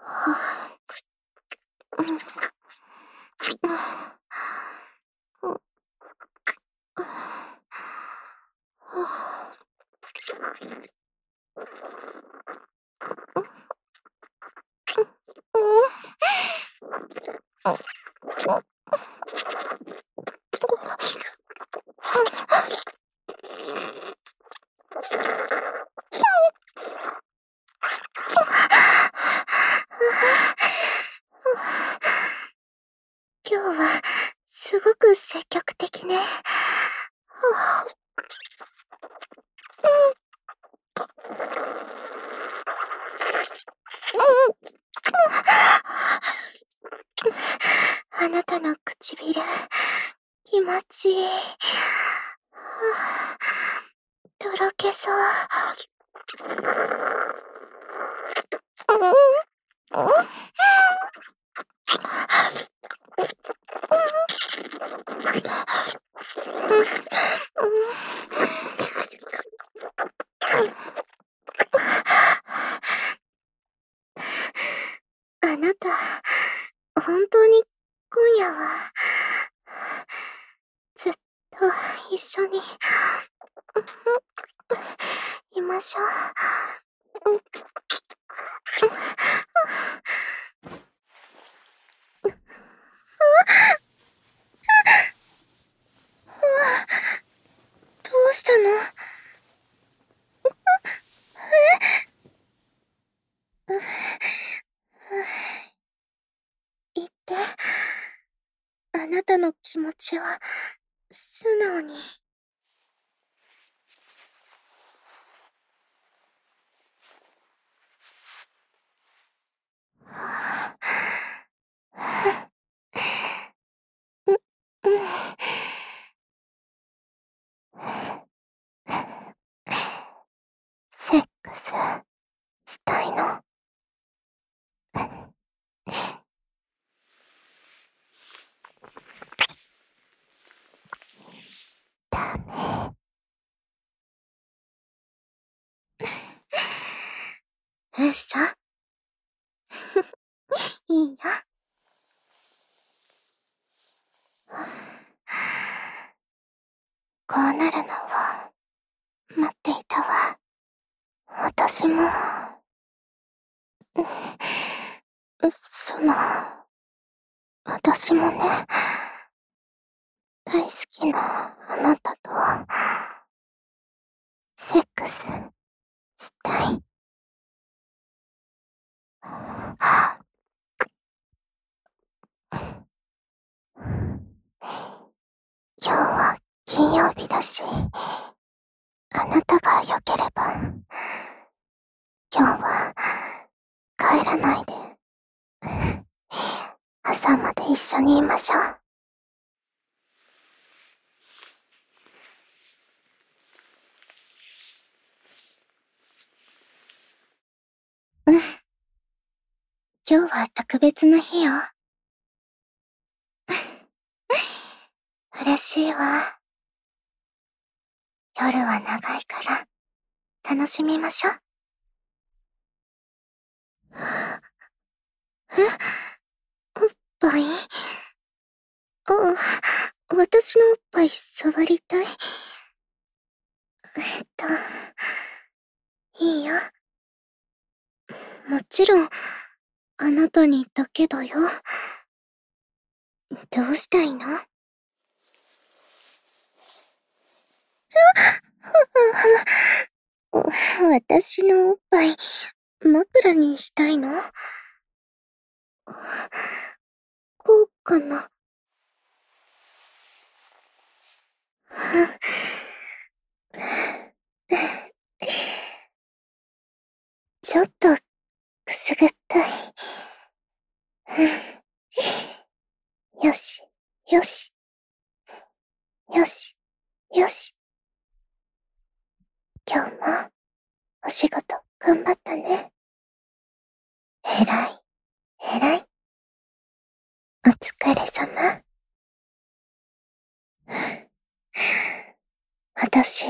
今日はすごく積極的ね。あなたの唇、気持ちいい。とろけそう。あなた、本当に今夜はずっと一緒にいましょう。どうしたの？言って。あなたの気持ちを素直に。セックスしたいの？ダメ。嘘。いいよ。こうなるのを待っていたわ。私も。私もね、大好きなあなたとセックスしたい。今日は金曜日だし、あなたが良ければ、今日は帰らないで、朝まで一緒にいましょう。今日は特別な日よ。嬉しいわ。夜は長いから、楽しみましょう。おっぱい？私のおっぱい触りたい？いいよ。もちろん、あなたにだけだよ。どうしたいの？私のおっぱい、枕にしたいの？こうかな。ちょっとくすぐったい。よし、よし。よし、よし。今日もお仕事頑張ったね。えらい、えらい。お疲れ様。私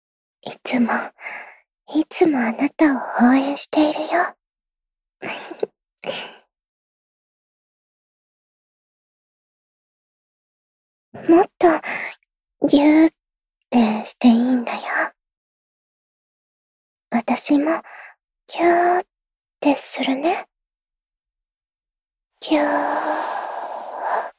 いつもあなたを応援しているよ。 もっと、ぎゅーってしていいんだよ。私も、ぎゅーってするね。ぎゅー。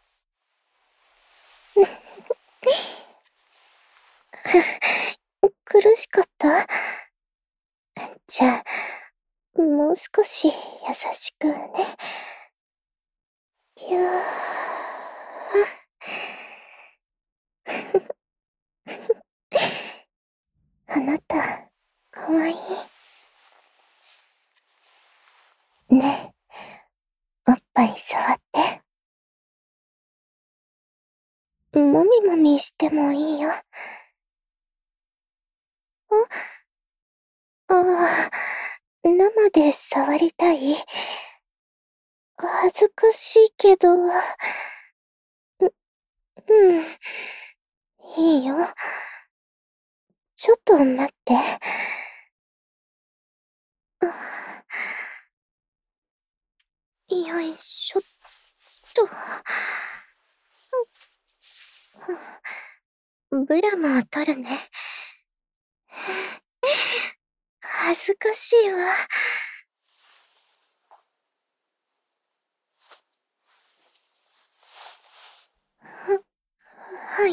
苦しかった？じゃあ、もう少し優しくね。ぎゅー。あなた、かわいい。ねえ、おっぱい触って。もみもみしてもいいよ。ああ、生で触りたい？恥ずかしいけど、うん、いいよ。ちょっと待って。よいしょっと。ブラも取るね。恥ずかしいわ。はい。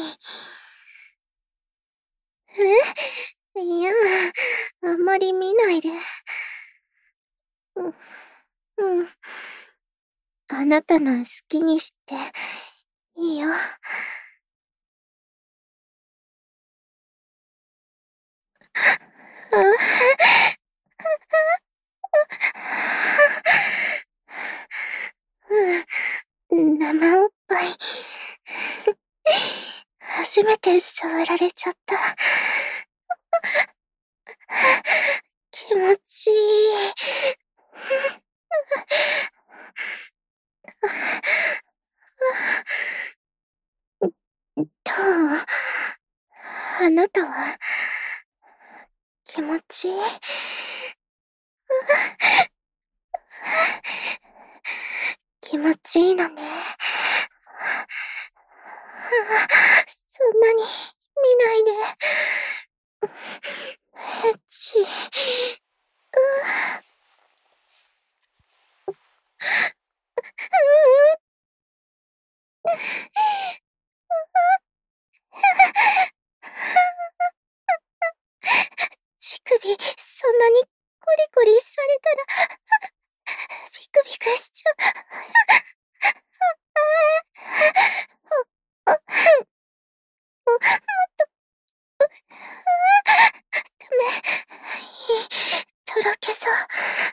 いや、あんまり見ないで。うん、うん。あなたの好きにしていいよ。うん、生おっぱい。初めて触られちゃった。気持ちいい。どう？あなたは気持ちいい？気持ちいいのね。そんなに見ないで。エッチ。乳首、そんなにコリコリされたら、ビクビクしちゃう。ダメ。とろけそう。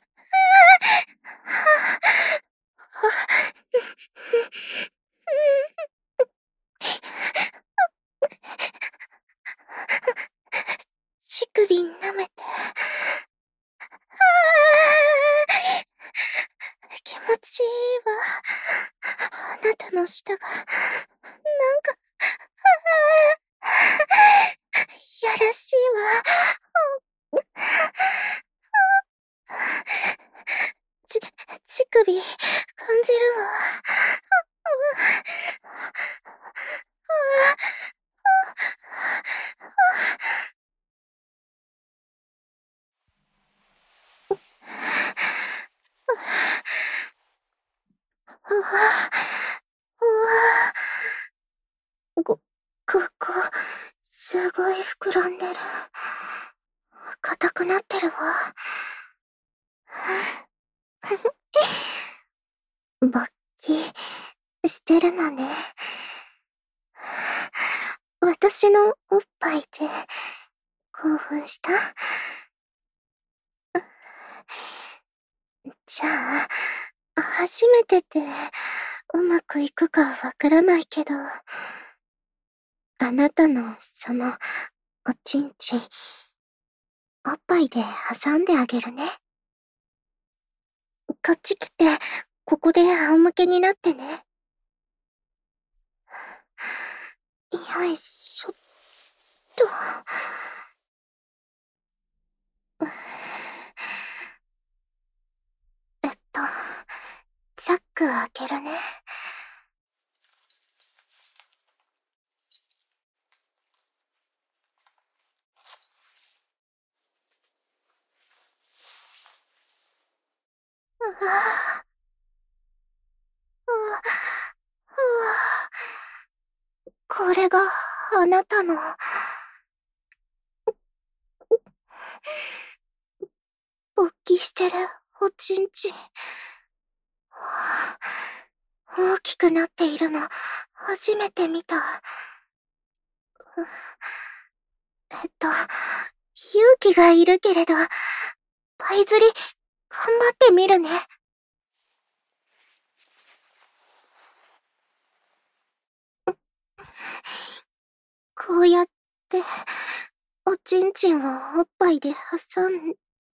乳首舐めて。気持ちいいわ。あなたの舌が、なんか、やらしいわ。ち、乳首、感じるわ。うわ、うわ、ここ、すごい膨らんでる。硬くなってるわ。勃起してるのね。私のおっぱいで興奮した？じゃあ、初めてでうまくいくかわからないけど、あなたのそのおちんちん、おっぱいで挟んであげるね。こっち来て、ここで仰向けになってね。よいしょっと。えっと、 チャック開けるね。うわぁ、うわ、これがあなたの。勃起してるおちんちん。大きくなっているの初めて見た。勇気がいるけれど、パイ釣り頑張ってみるね。こうやって、おちんちんをおっぱいで挟んで、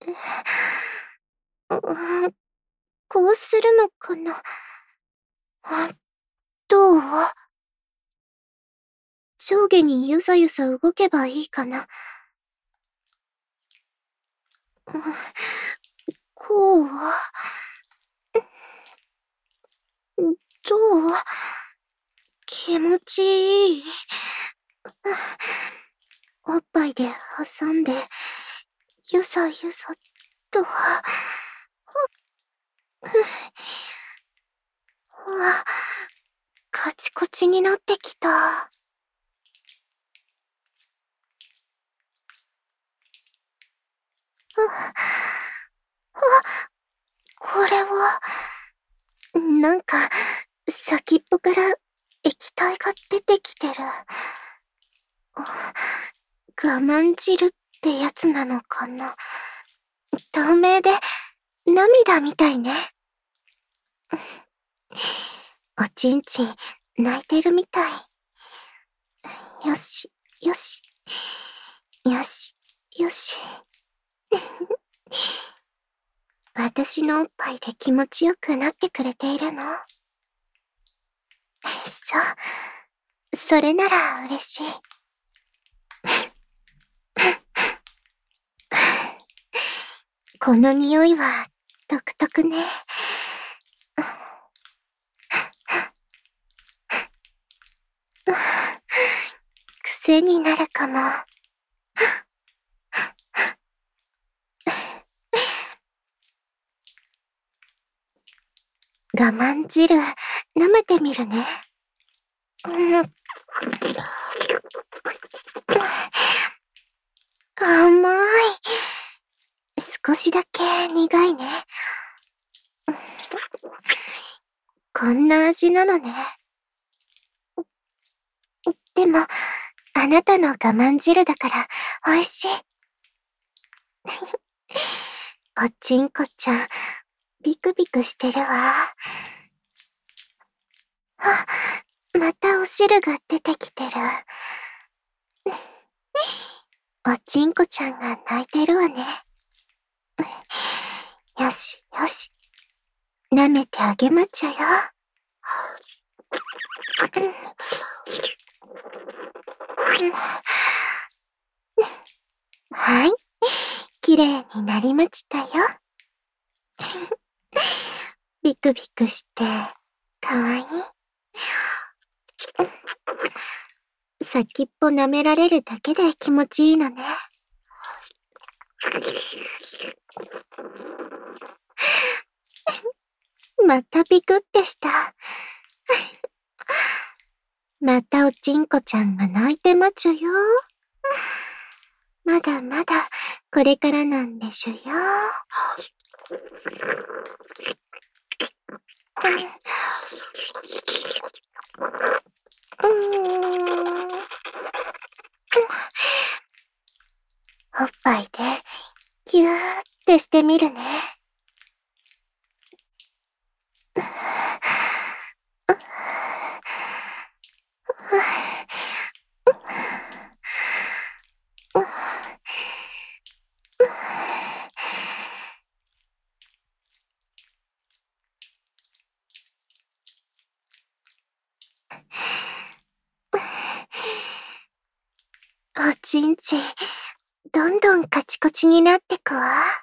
こうするのかな。どう？上下にゆさゆさ動けばいいかな。こう？どう？気持ちいい。おっぱいで挟んで、ゆさゆさと。カチコチになってきた。これは、なんか、先っぽから液体が出てきてる。我慢汁ってやつなのかな。透明で、涙みたいね。おちんちん、泣いてるみたい。よし、よし。よし、よし。私のおっぱいで気持ちよくなってくれているの？そう。それなら嬉しい。この匂いは独特ね。癖になるかも。我慢汁、舐めてみるね。甘い。少しだけ苦いね。こんな味なのね。でも、あなたの我慢汁だから美味しい。おちんこちゃん、ビクビクしてるわ。またお汁が出てきてる。おちんこちゃんが泣いてるわね。よし、よし。舐めてあげまちゃよ。はい。綺麗になりましたよ。ビクビクして、かわいい。先っぽ舐められるだけで気持ちいいのね。またビクってした。またおちんこちゃんが泣いてまちゅよ。まだまだこれからなんでしゅよ。おっぱいでギューってしてみるね。おちんちん、どんどんカチコチになってくわ。